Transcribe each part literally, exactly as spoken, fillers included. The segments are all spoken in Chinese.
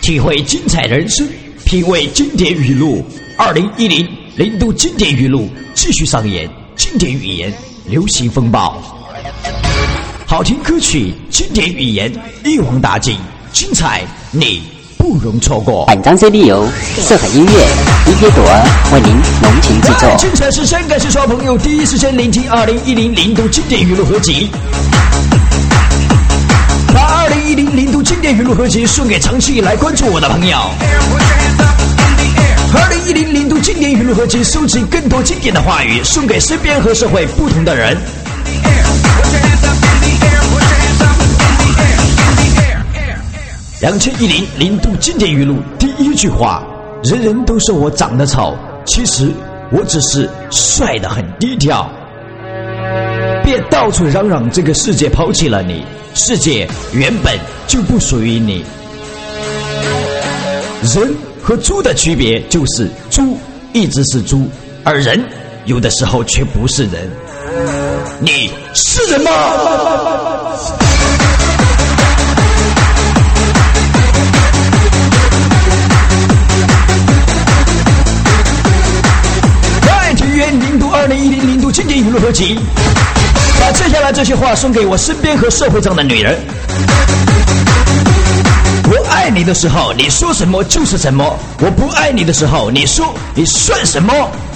体会精彩人生，品味经典语录。二零一零年度经典语录继续上演，经典语言流行风暴，好听歌曲，经典语言一网打尽，精彩你不容错过。 本张 C D 由色彩音乐 D J 朵儿为您浓情制作。 精彩时间，感谢所有朋友第一时间聆听二零一零年度经典语录合集。把二零一零年度经典语录合集送给长期以来关注我的朋友。二零一零年度经典语录合集收集更多经典的话语，送给身边和社会不同的人。两千一零年度经典语录第一句话：人人都说我长得丑，其实我只是帅得很低调。别到处嚷嚷这个世界抛弃了你，世界原本就不属于你。人和猪的区别就是猪一直是猪，而人有的时候却不是人。你是人吗？来，体育年度二零一零年度经典语录合集。把接下来这些话送给我身边和社会上的女人。我爱你的时候，你说什么就是什么；我不爱你的时候，你说你算什么？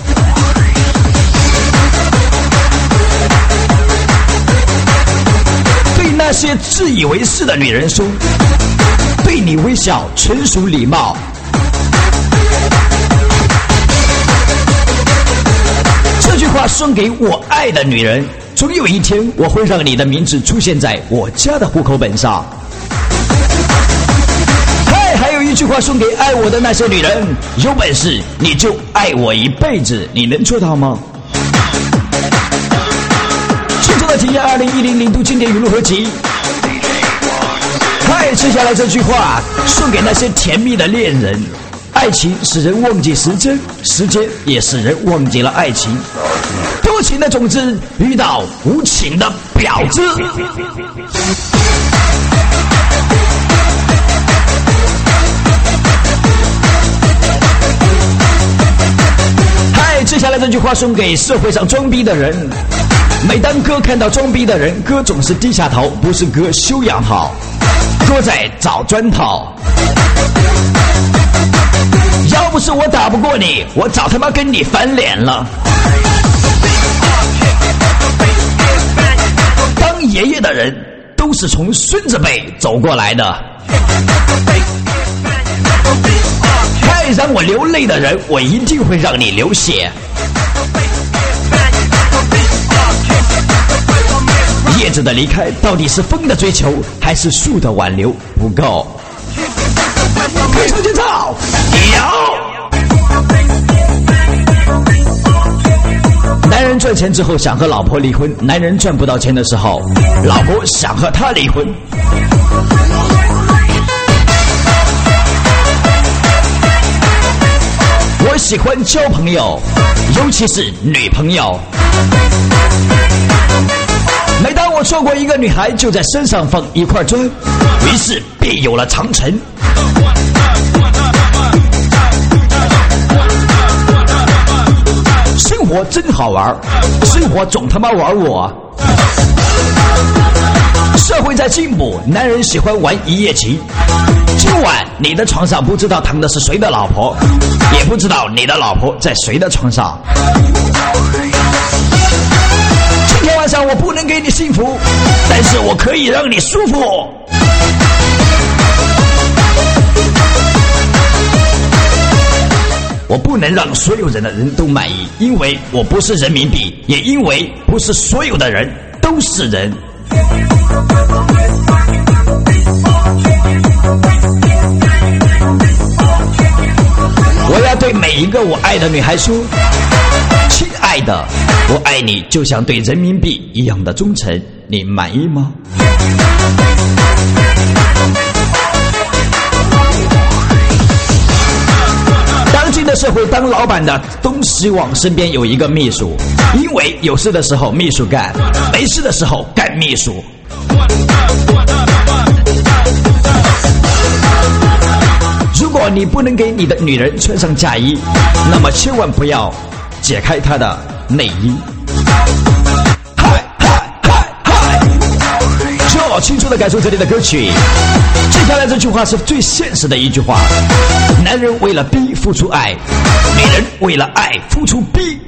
对那些自以为是的女人说，对你微笑纯属礼貌。这句话送给我爱的女人。总有一天，我会让你的名字出现在我家的户口本上。嗨，还有一句话送给爱我的那些女人：有本事你就爱我一辈子，你能做到吗？轻松的体验二零一零年度经典语录合集。嗨，接下来这句话送给那些甜蜜的恋人：爱情使人忘记时间，时间也使人忘记了爱情。多情的种子遇到无情的婊子。嗨，接下来这句话送给社会上装逼的人。每当哥看到装逼的人，哥总是低下头，不是哥修养好，哥在找砖头。要不是我打不过你，我早他妈跟你翻脸了。当爷爷的人都是从孙子辈走过来的。太让我流泪的人，我一定会让你流血。叶子的离开到底是风的追求还是树的挽留不够？配唱节奏男人赚钱之后想和老婆离婚，男人赚不到钱的时候，老婆想和他离婚。我喜欢交朋友，尤其是女朋友。每当我错过一个女孩，就在身上放一块砖，于是便有了长城。生活真好玩，生活总他妈玩我。社会在进步，男人喜欢玩一夜情。今晚你的床上不知道躺的是谁的老婆，也不知道你的老婆在谁的床上。今天晚上我不能给你幸福，但是我可以让你舒服。我不能让所有人的人都满意，因为我不是人民币，也因为不是所有的人都是人。我要对每一个我爱的女孩说，亲爱的，我爱你就像对人民币一样的忠诚，你满意吗？当今的社会，当老板的都希望身边有一个秘书，因为有事的时候秘书干，没事的时候干秘书。 你不能给你的女人穿上嫁衣，那么千万不要解开她的内衣。嗨嗨嗨嗨！就清楚地感受这里的歌曲。接下来这句话是最现实的一句话：男人为了逼付出爱，女人为了爱付出逼。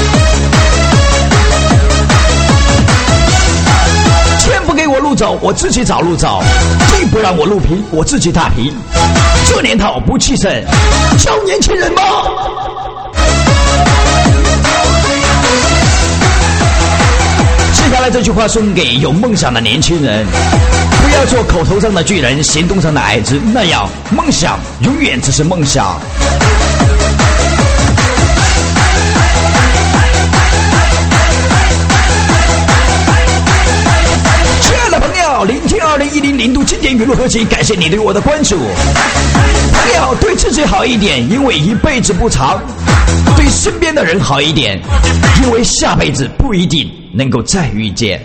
天不给我路走，我自己找路走；地不让我路平，我自己打平。这年头不气盛，教年轻人吗？接下来这句话送给有梦想的年轻人：不要做口头上的巨人，行动上的矮子，那样梦想永远只是梦想。聆听二零一零年度经典语录合集，感谢你对我的关注。朋友，对自己好一点，因为一辈子不长；对身边的人好一点，因为下辈子不一定能够再遇见。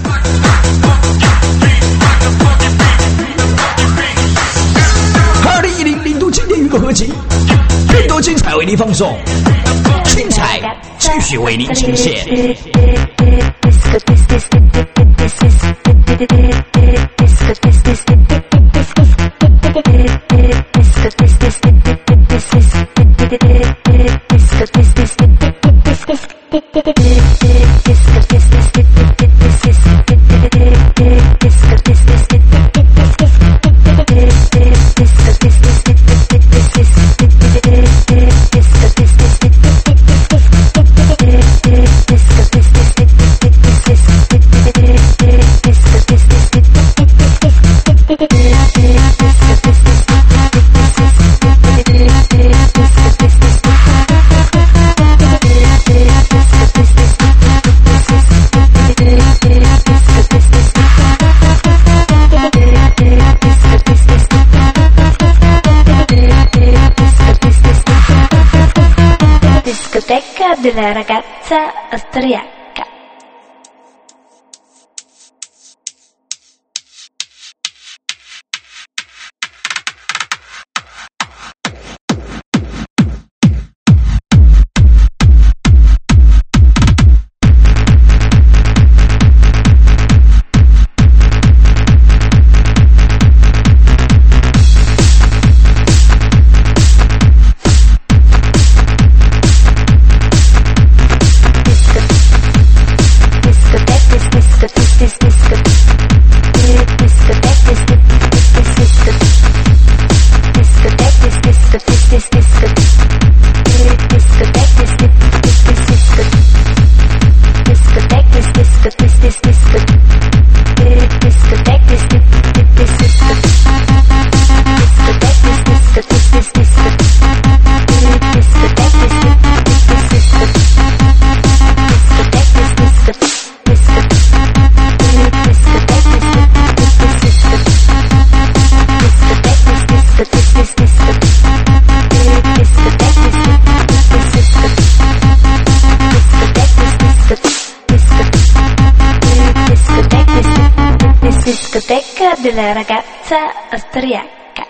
二零一零年度经典语录合集，更多精彩为您放送，精彩继续为您呈现。 Discoteca della ragazza austriaca. Discoteca della ragazza austriaca.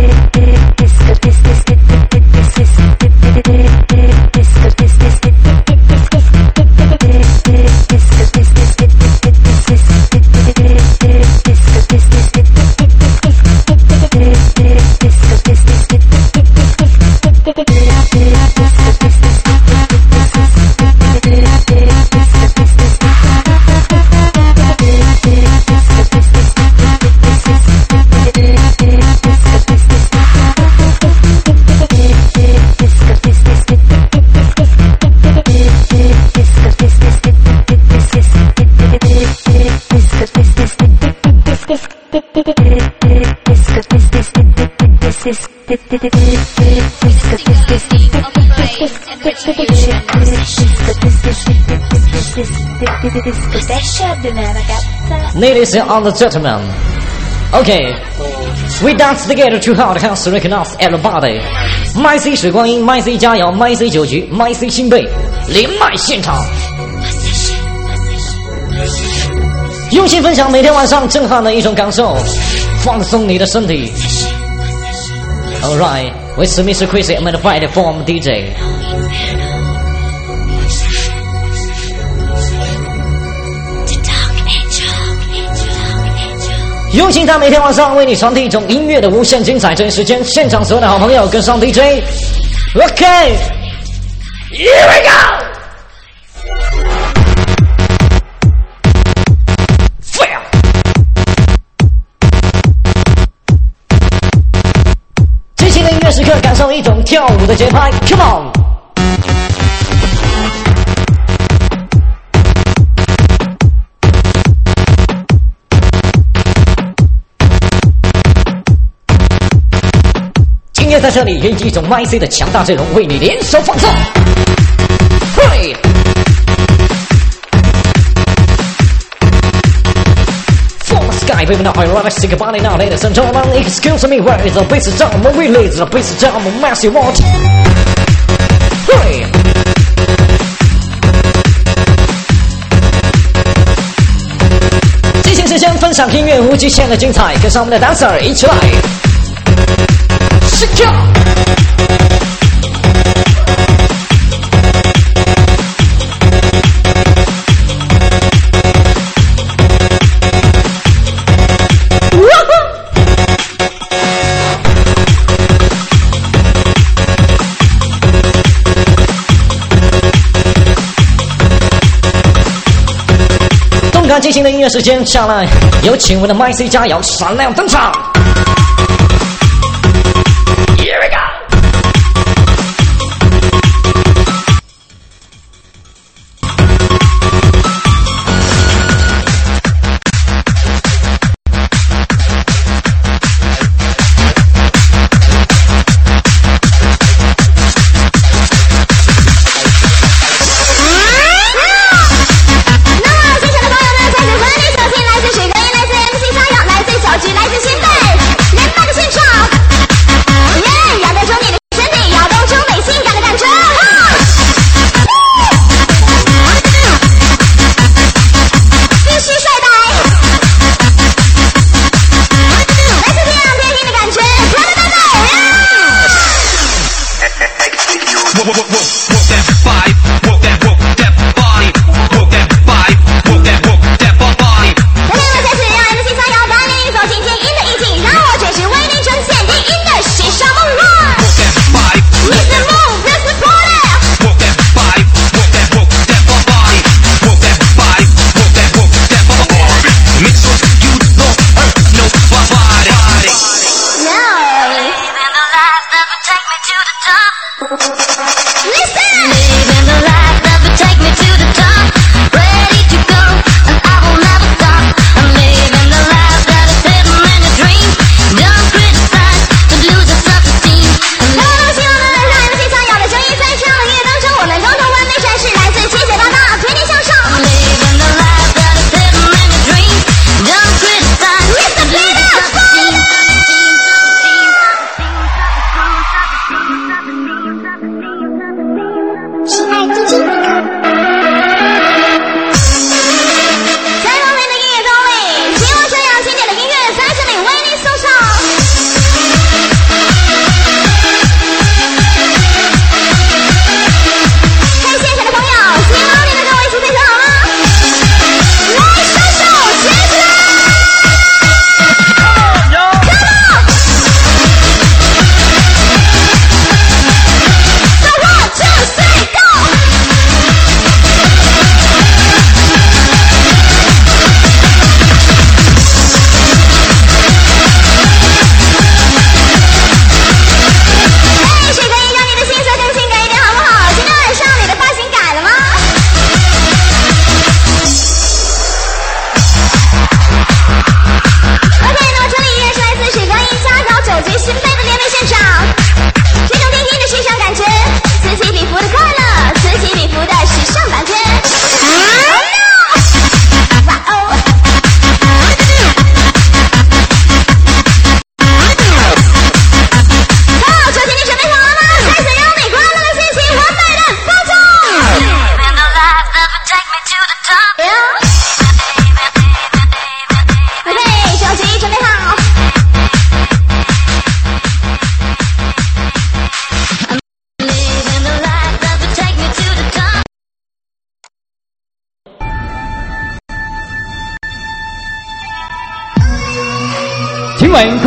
Ladies and gentlemen, okay, we dance together too hard, hands recognize everybody. My C 时光阴 ，My C 佳肴 ，My C 酒局 ，My C 新贝，连麦现场，用心分享每天晚上震撼的一种感受，放松你的身体。 Alright, with Mister Crazy, I'm gonna fight it from D J. 有请他每天晚上为你传递一种音乐的无限精彩。这一时间，现场所有的好朋友跟上 D J。OK, here we go. Fire. 激情的音乐时刻，感受一种跳舞的节拍。Come on. 今天在这里以一种 M I C 的强大阵容为你联手放送。嘿 From the sky, baby, now I love sick body now, ladies and gentlemen. Excuse me, where is the bass drum? We release the bass drum, massive watch. Hey. 激情时间分享音乐无极限的精彩，跟上我们的 dancer 一起来。Secure. 动感激情的音乐时间下来，有请我们的 M I C 佳肴闪亮登场。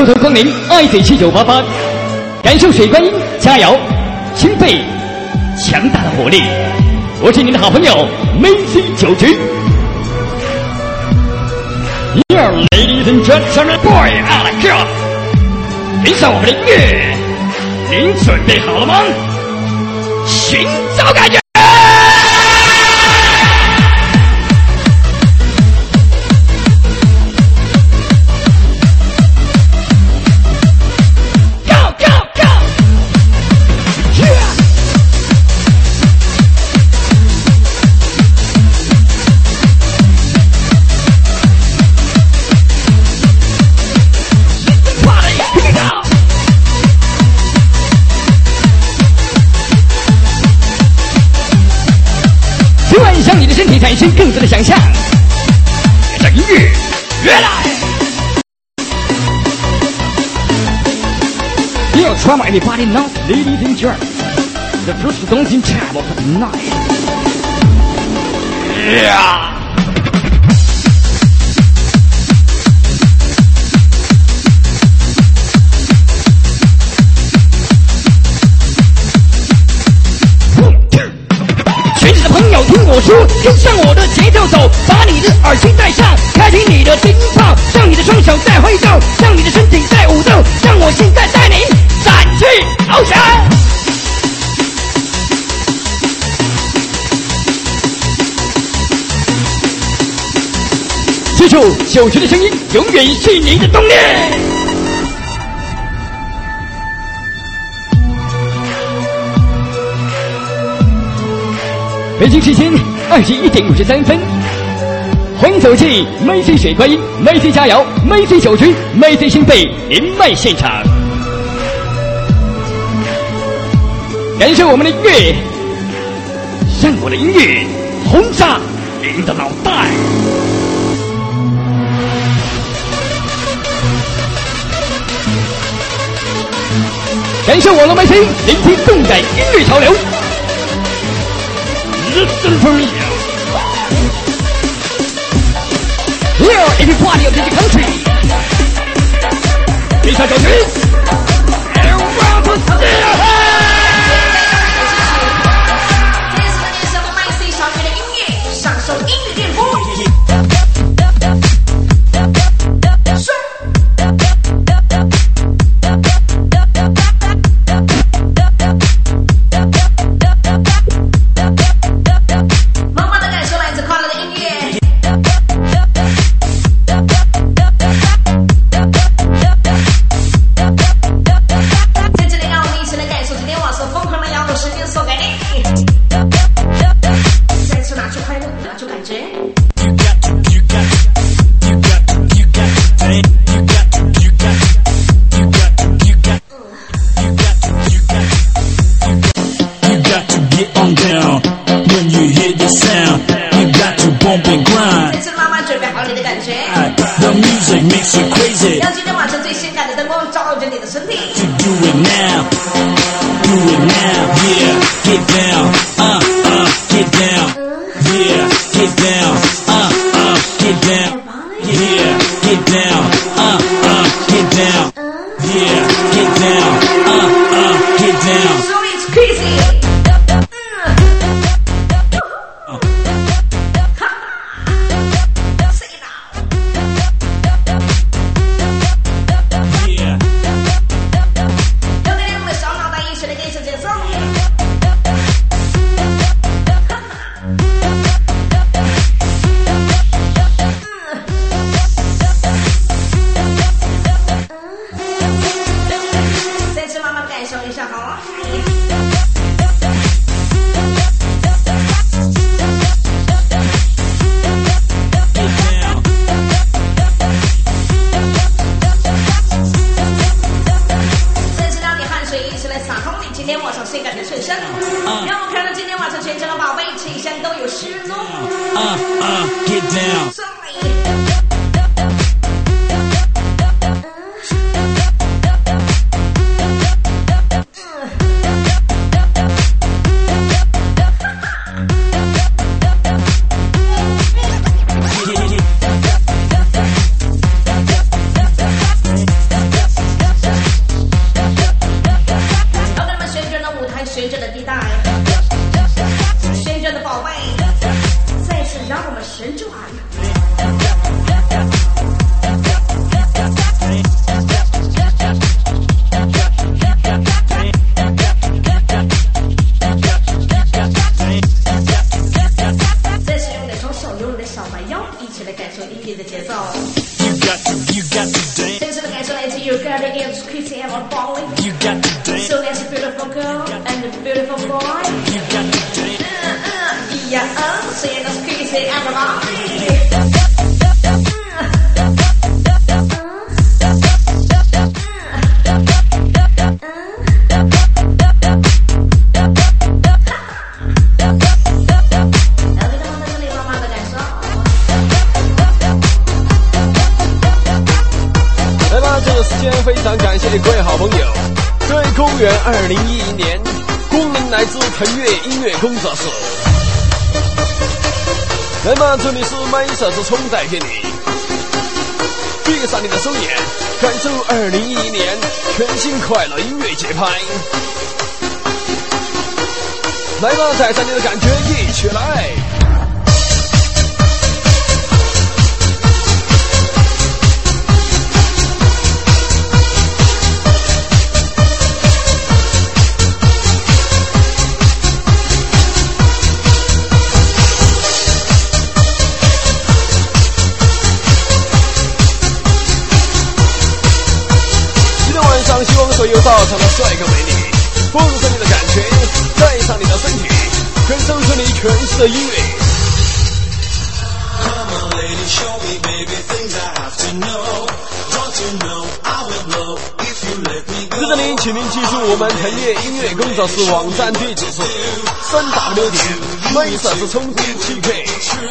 后头光临 I C 七九八八，感受水观音，加油！心肺强大的火力，我是您的好朋友 Macy 九局。Yo, ladies and gentlemen, boy and girl， 欣赏我们的音乐，您准备好了吗？寻找感觉。产生更多的想象，跟着音乐越来。Yo, try my everybody now, ladies and gentlemen. The first dancing time of the night. Yeah. 听我说，跟上我的节奏走，把你的耳机戴上，开启你的叮炮，让你的双手在挥动，让你的身体在舞动，让我现在带你展翅翱翔。记住，九局的声音永远是你的动力。北京时间二十一点五十三分，欢迎走进 Macy 水观音 Macy 加油 Macy 九局 Macy 新贝连麦现场，感受我们的音乐，让我的音乐轰炸您的脑袋。感受网络 Macy 聆听动感音乐潮流。Listen for me. Here, everybody of this country. 比赛九局 ，Everyone to stand up. 这是年轻的麦 C 小乐的音乐，享受音乐电波。 heart falling. You got to drink. So there's a beautiful girl and a beautiful boy. You got to drink. Uh, uh, yeah, uh, say that's crazy, everybody. 非常感谢各位好朋友，在公元二零一一年，光临来自腾越音乐工作室。那么这里是麦色之冲带给你，闭上你的双眼，感受二零一一年全新快乐音乐节拍。来吧，带上你的感觉一起来。希望所有到场的帅哥美女，放上你的感觉，带上你的身体，感受这里全新的音乐。在这里，请您记住我们腾越音乐工作室网站地址是三 w 点 麦色之冲点 T K。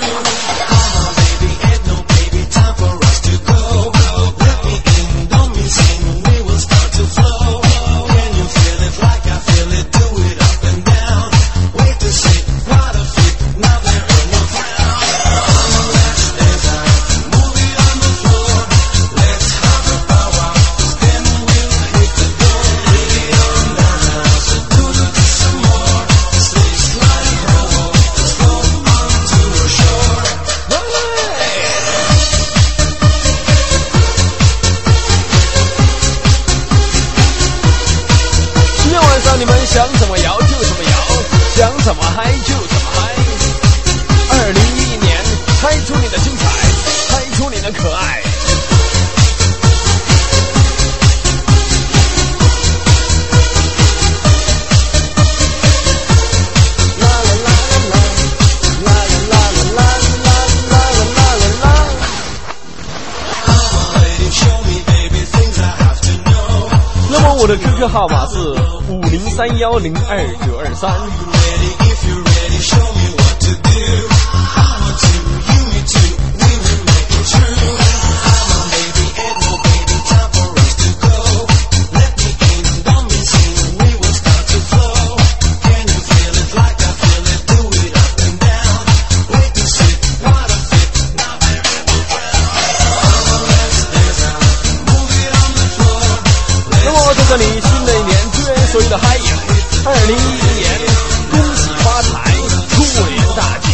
想怎么摇就怎么摇，想怎么嗨就怎么嗨。二零一一年，猜出你的精彩，猜出你的可爱。啦啦啦啦啦啦啦啦啦啦啦啦。那么我的 Q Q 号码是五零三幺零二九二三。那么在这里，新的一年，祝愿所有的嗨友，二零一一年恭喜发财，兔年大吉！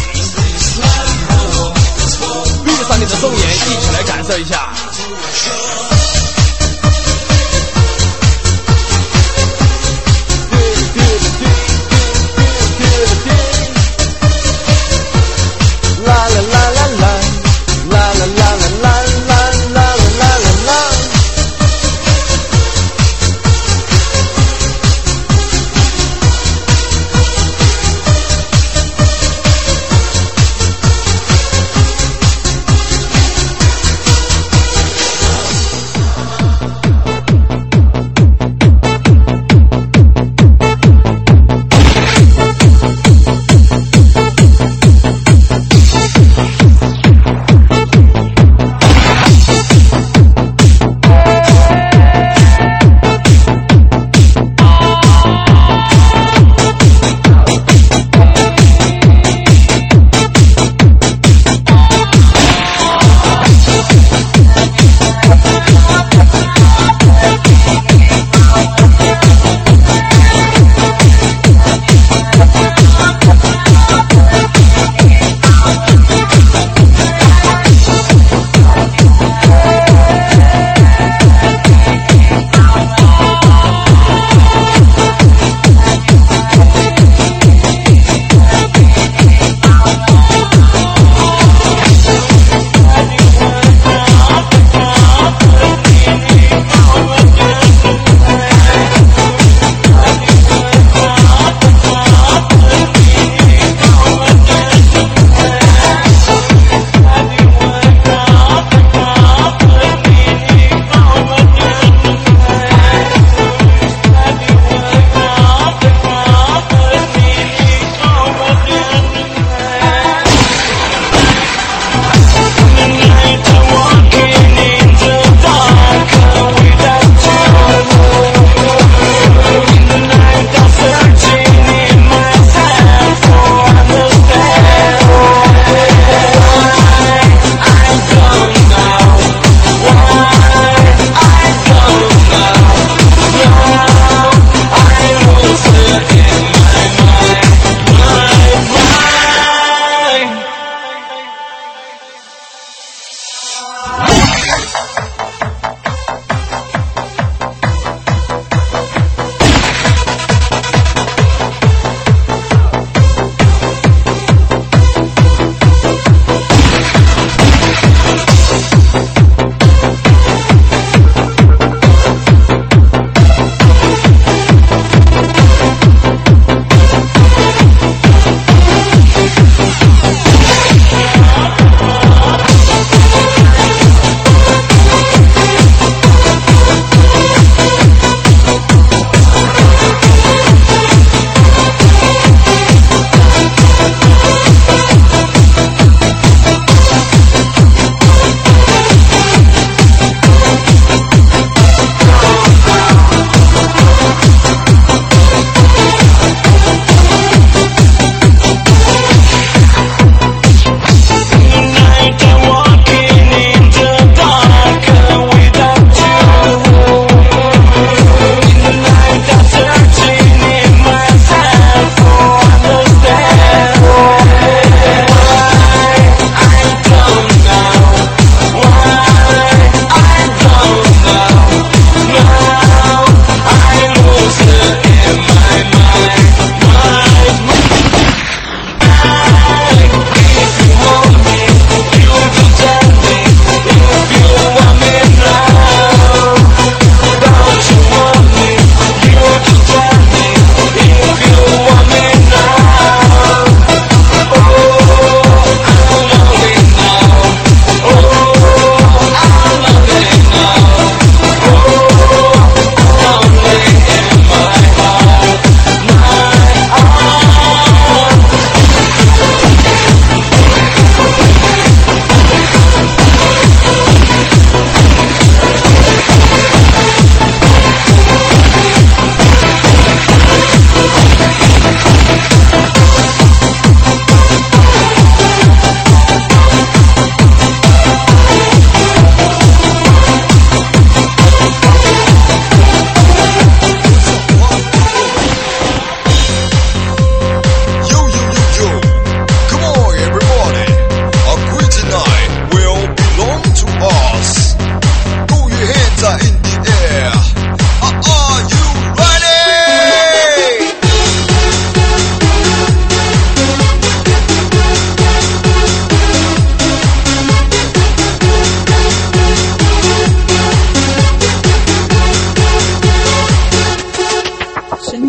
闭上你的双眼，一起来感受一下。啦啦啦啦啦，啦啦啦啦啦啦啦啦啦啦。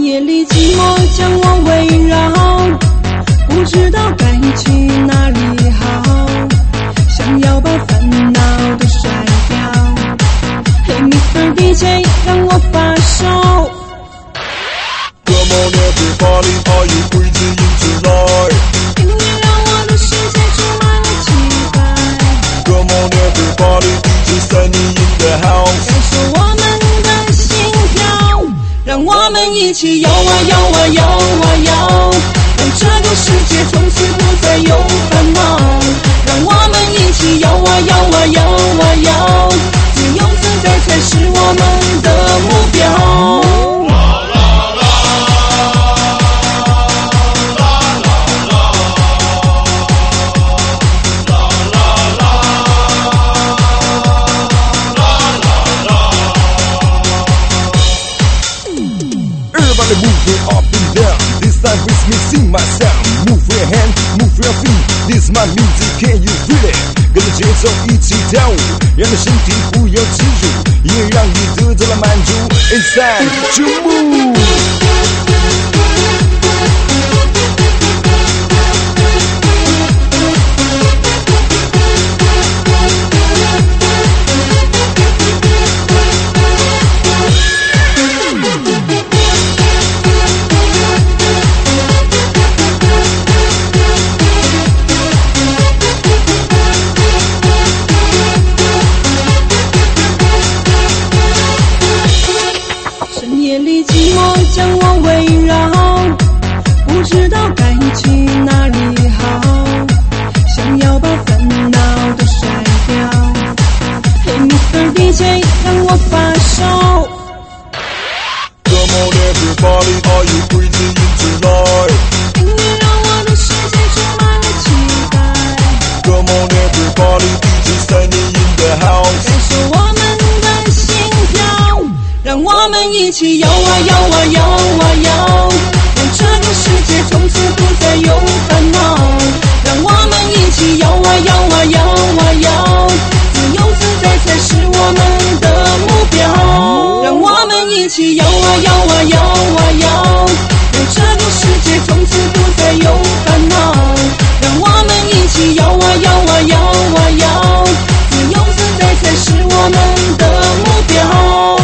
夜里寂寞将我围绕，不知道该去哪里好，想要把烦恼都甩掉。Hey Mister D J 让我发烧。 Come on everybody, are you breathing in tonight? 音乐让我的世界充满了期待。 Come on everybody, D J Sunny in the house. 感受我们的心跳，让我们一起摇啊摇啊摇啊摇，让这个世界从此不再有烦恼。让我们一起摇啊摇啊摇啊摇，自由自在才是我们的目标。 Everybody moving up and down. This time with me, sing my sound. Move your hand, move your feet. This is my music, can you feel it? 跟着节奏一起跳舞，让你身体不由自主，音乐让你得到了满足。It's time to move. 将我围绕，不知道该去哪里好，想要把烦恼都甩掉。Hey Mister D J 让我发烧。 Come on everybody, are you breathing in tonight? 音乐让我的世界充满了期待。 Come on everybody, D J Sunny in the house. 感受我们的心跳，让我们一起摇啊摇啊摇啊摇，让这个世界从此不再有烦恼。让我们一起摇啊摇啊摇啊摇，自由自在才是我们的目标。让我们一起摇啊摇啊摇啊摇，让这个世界从此不再有烦恼。让我们一起摇啊摇啊摇啊摇，自由自在才是我们的目标。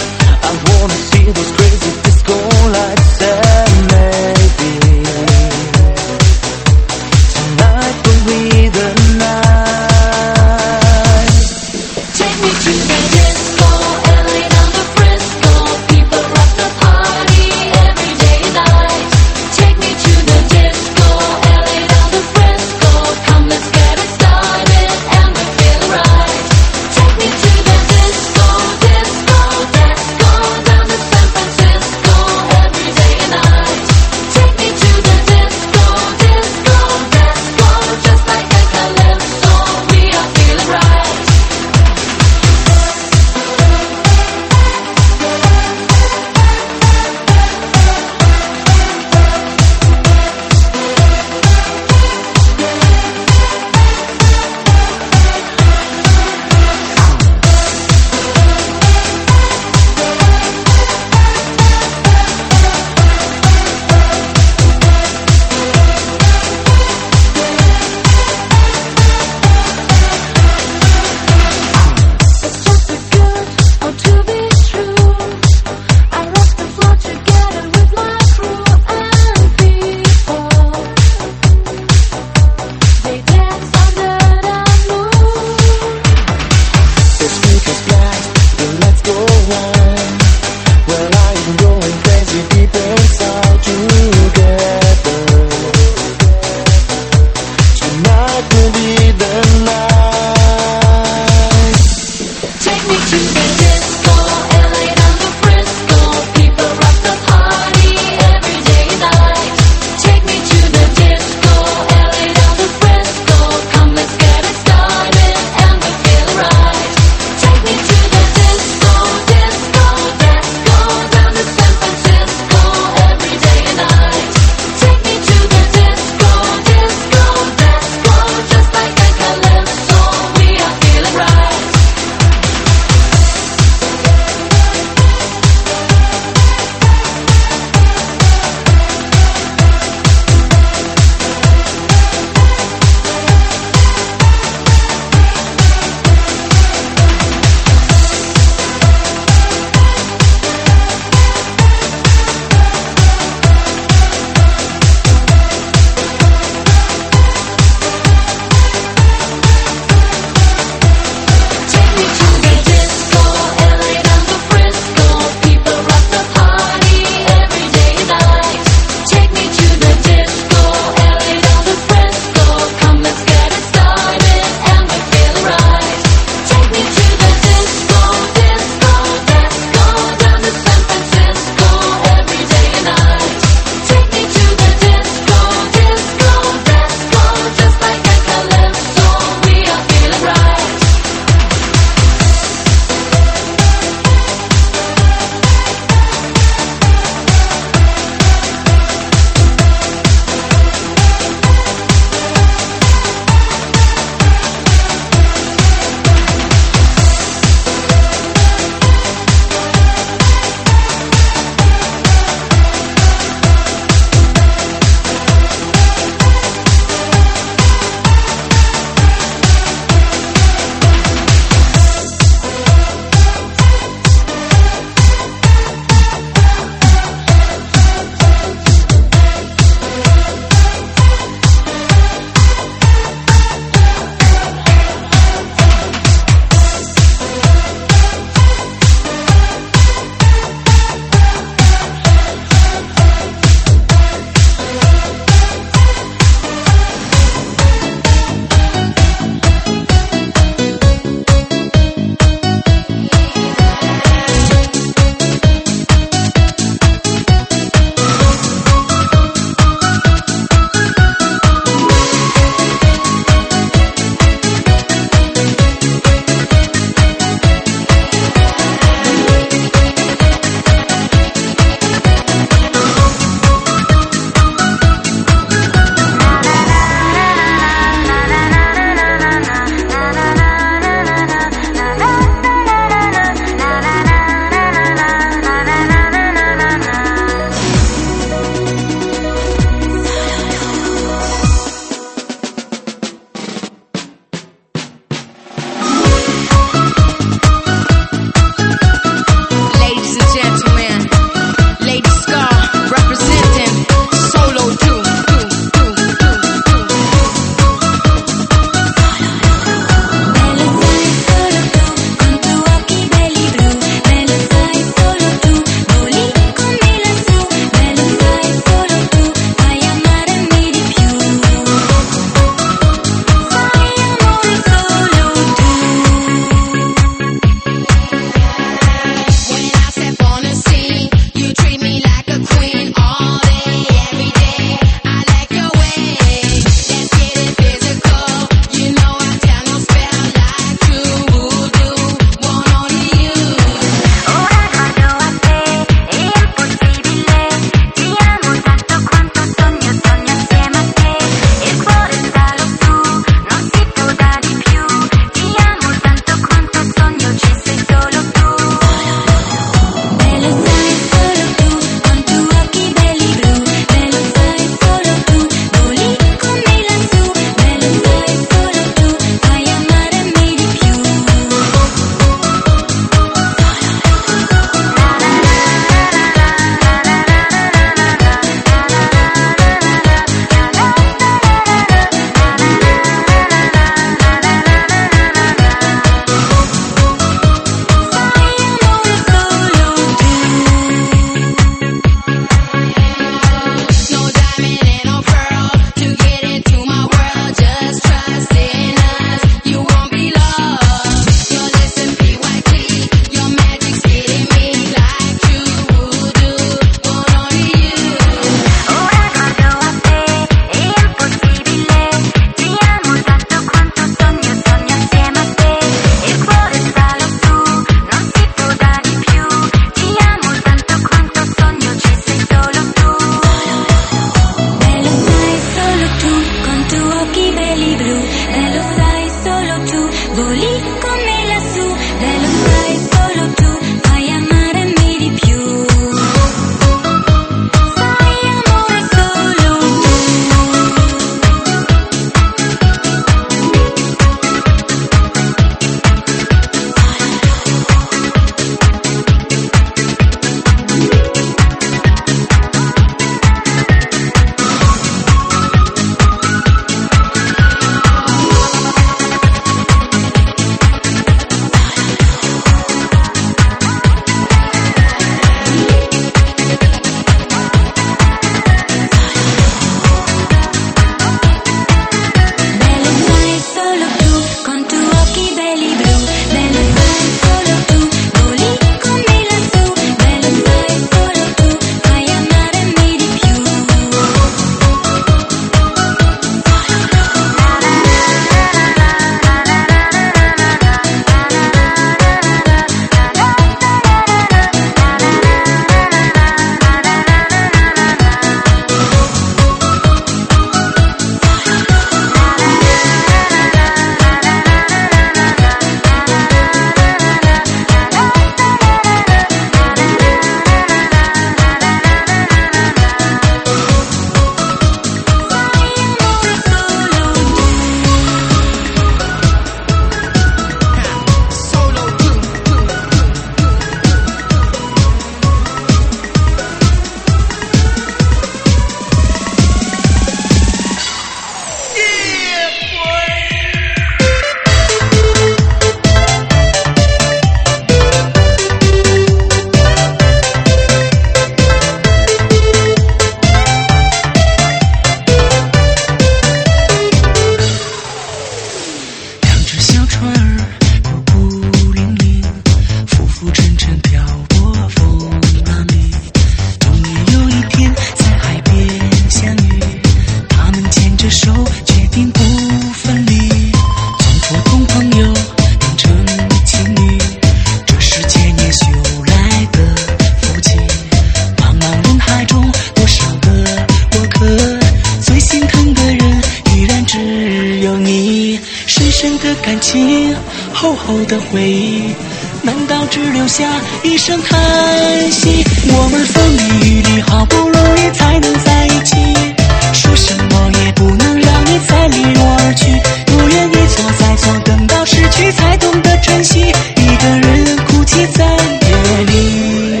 深的感情，厚厚的回忆，难道只留下一声叹息？我们风里雨里，好不容易才能在一起，说什么也不能让你再离我而去。不愿一错再错，等到失去才懂得珍惜。一个人哭泣在夜里。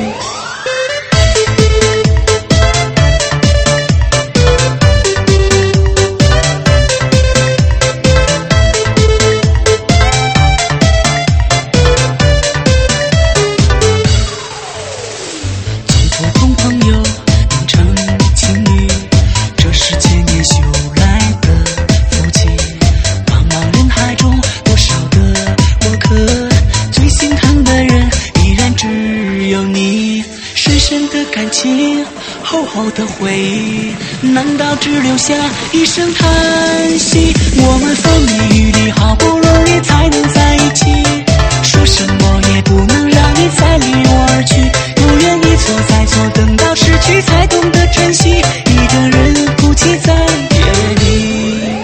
厚厚的回忆，难道只留下一声叹息？我们风里雨里，好不容易才能在一起，说什么也不能让你再离我而去。不愿一错再错，等到失去才懂得珍惜。一个人哭泣在夜里。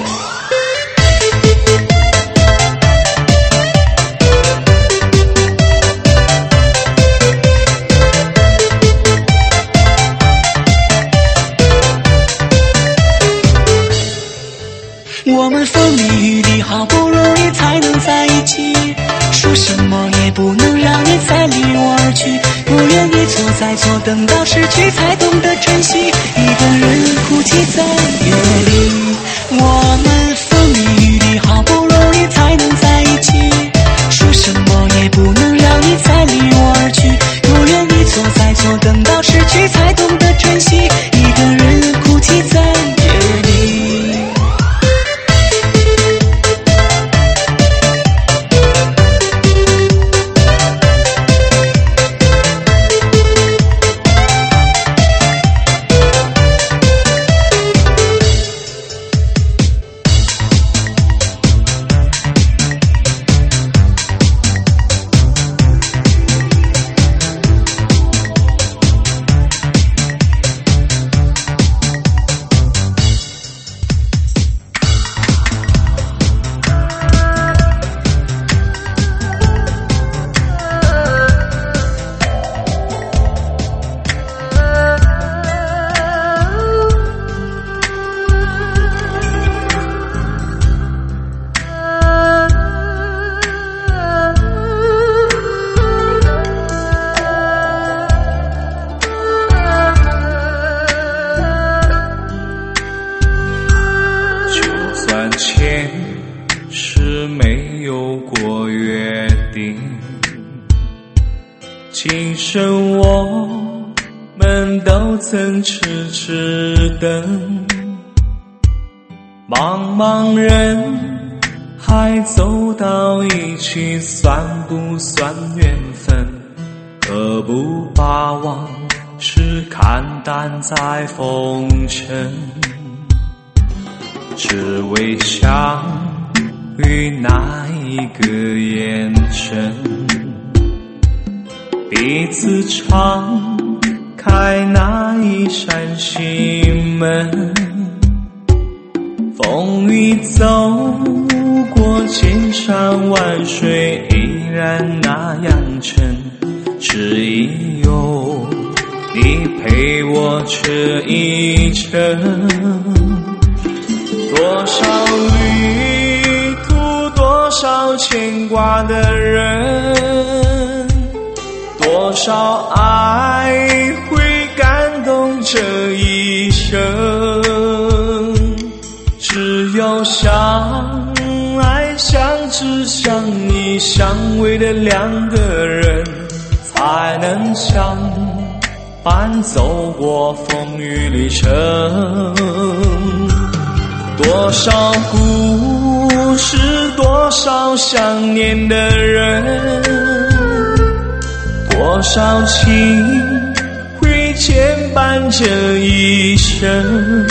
我们风里雨里，好不容易才能在一起，说什么也不能让你再离我而去。不愿一错再错，等到失去才懂得珍惜。一个人哭泣在夜里。我们风里雨里，好不容易才能在一起，说什么也不能让你再离我而去。不愿一错再错，等到失去才懂得珍惜。一个人哭泣在夜里。 今生我们都曾痴痴等，茫茫人海走到一起，算不算缘分？何不把往事看淡在风尘？只为相遇那一个眼神，彼此敞开那一扇心门，风雨走过千山万水，依然那样沉。只因有你陪我这一程，多少旅途，多少牵挂的人，多少爱会感动这一生。只有相爱相知相依相偎的两个人，才能相伴走过风雨里程。多少故事，多少想念的人，多少情会牵绊这一生。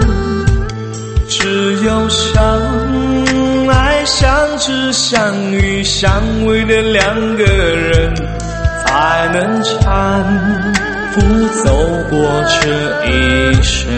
只有相爱相知相遇相偎的两个人，才能搀扶走过这一生。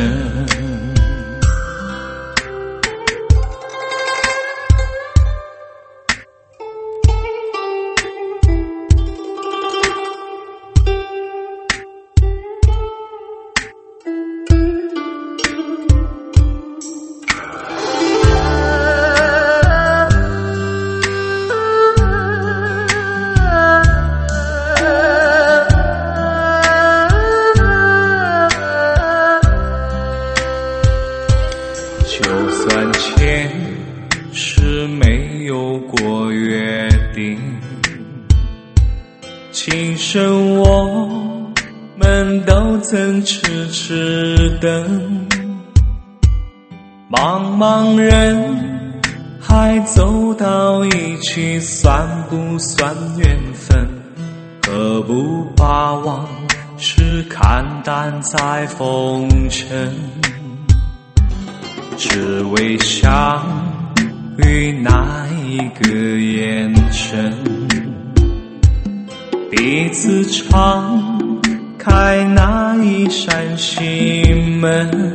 生我们都曾痴痴等，茫茫人海走到一起，算不算缘分？何不把往事看淡在风尘？只为相遇那一个眼神，彼此敞开那一扇心门，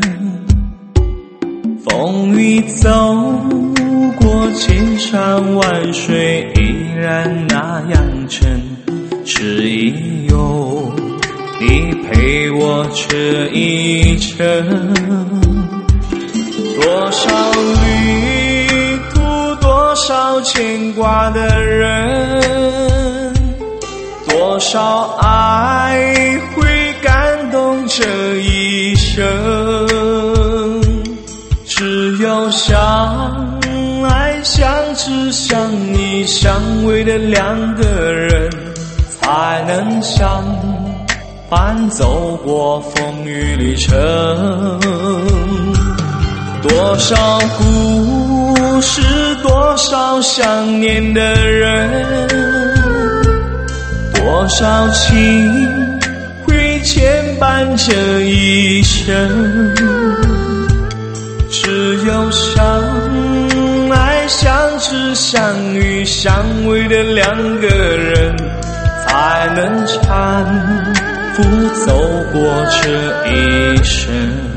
风雨走过千山万水，依然那样真，只因有你陪我这一程。多少旅途，多少牵挂的人，多少爱会感动这一生。只有相爱相知相依相偎的两个人，才能相伴走过风雨旅程。多少故事，多少想念的人，多少情会牵绊这一生。只有相爱相知相遇相偎的两个人，才能搀扶走过这一生。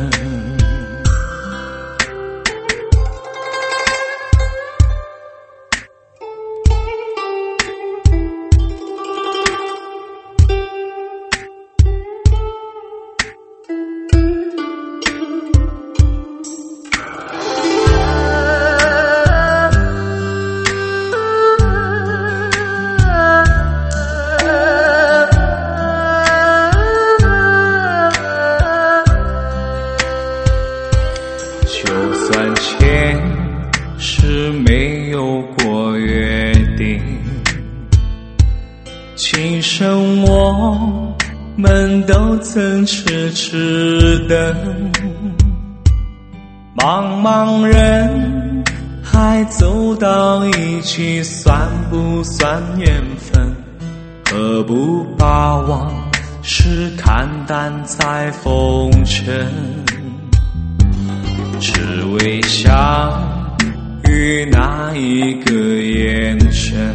今生我们都曾痴痴等，茫茫人海走到一起，算不算缘分？何不把往事看淡在风尘？只为相遇那一个眼神，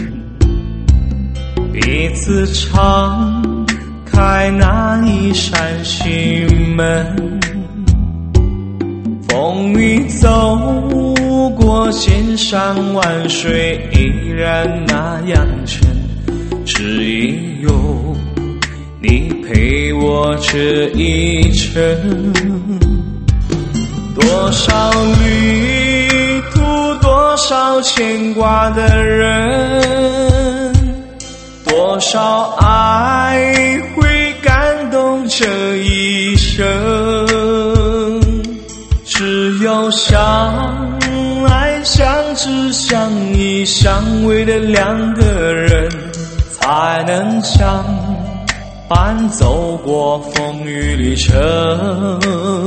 彼此敞开那一扇心门，风雨走过千山万水，依然那样真，只因有你陪我这一程。多少旅途，多少牵挂的人，多少爱会感动这一生。只有相爱相知相依相偎的两个人，才能相伴走过风雨旅程。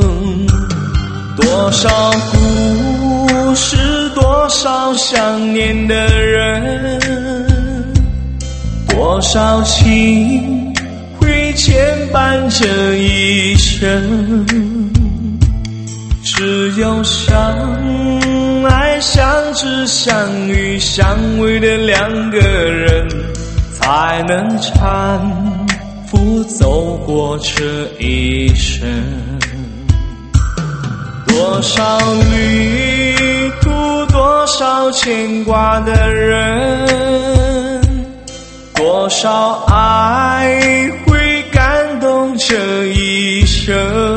多少故事，多少想念的人，多少情会牵绊这一生。只有相爱相知相遇相偎的两个人，才能搀扶走过这一生。多少旅途，多少牵挂的人，多少爱会感动这一生。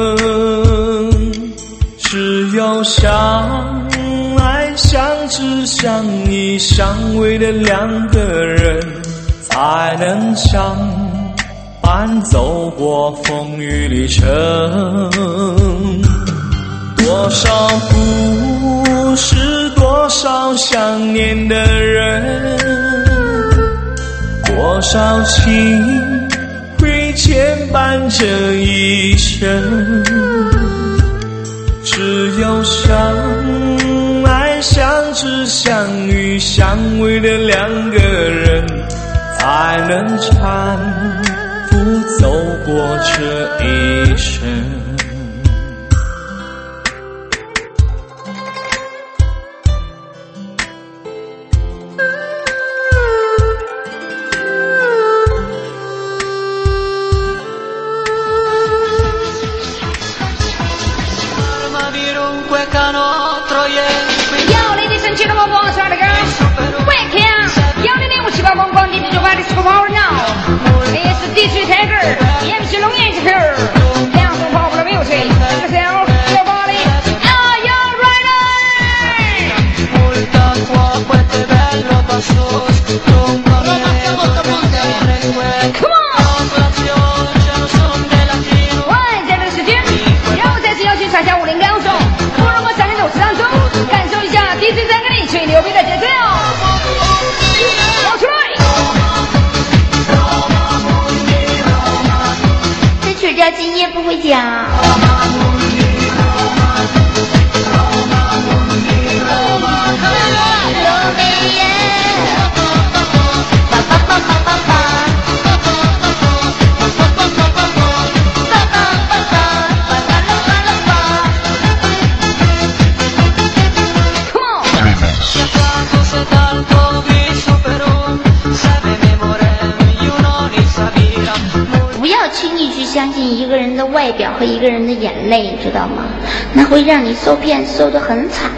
只有相爱相知相依相偎的两个人，才能相伴走过风雨旅程。多少故事，多少想念的人，多少情伴这一生。只有相爱、相知、相遇、相偎的两个人，才能搀扶走过这一生。 Yo, ladies and gentlemen, boys and girls, welcome. Yo, the name is Chicago Bang, the DJ Body Superpower now. It's the D J Tiger, M C Long Yan here. Down some popular music. Yourself, your body. Are you ready? Come on. 喂，这个时间，让我再次邀请场下武林高手。感受一下 D J 三个里最牛逼的节奏，跑出来！ 这曲叫今夜不回家。轻易去相信一个人的外表和一个人的眼泪，知道吗？那会让你受骗受得很惨。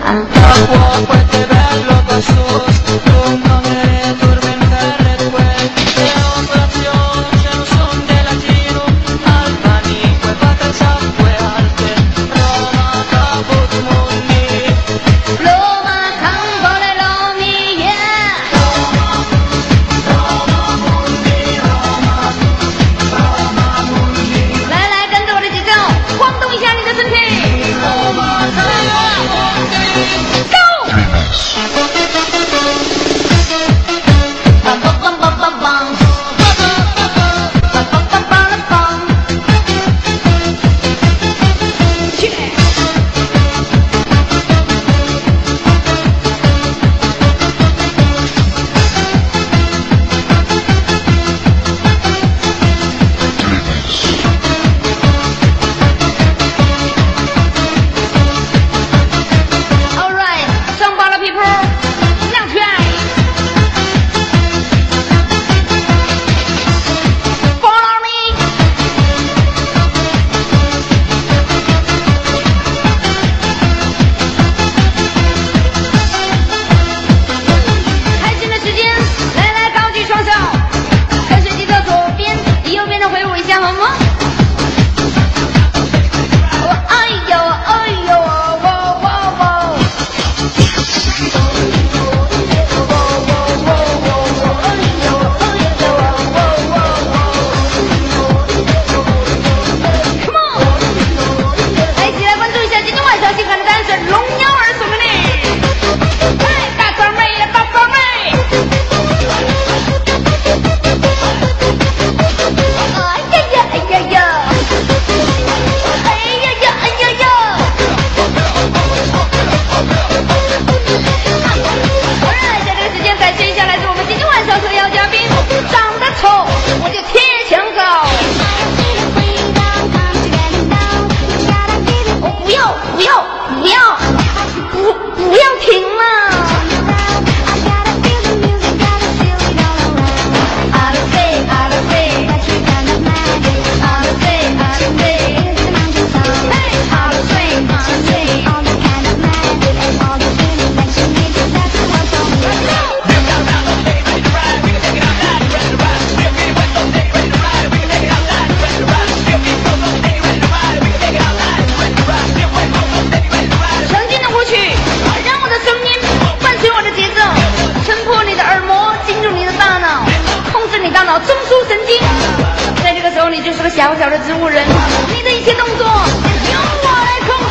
小小的植物人，你的一切动作由我来控制。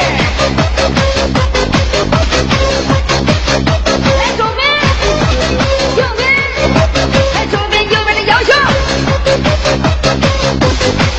来左边，右边，来左边右边的摇球。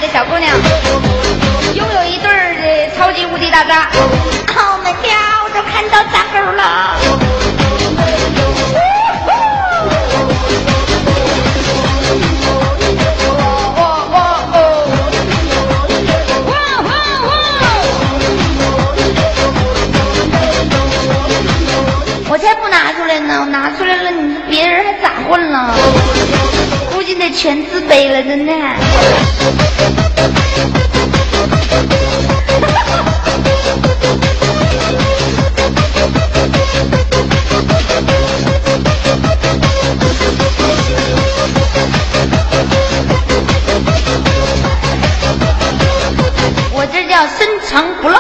小姑娘，拥有一对儿的超级无敌大渣。好门跳，我都看到渣沟了。我才不拿出来呢，我拿出来了，你别人还咋混了？估计得全自卑了，真的。我这叫深藏不露。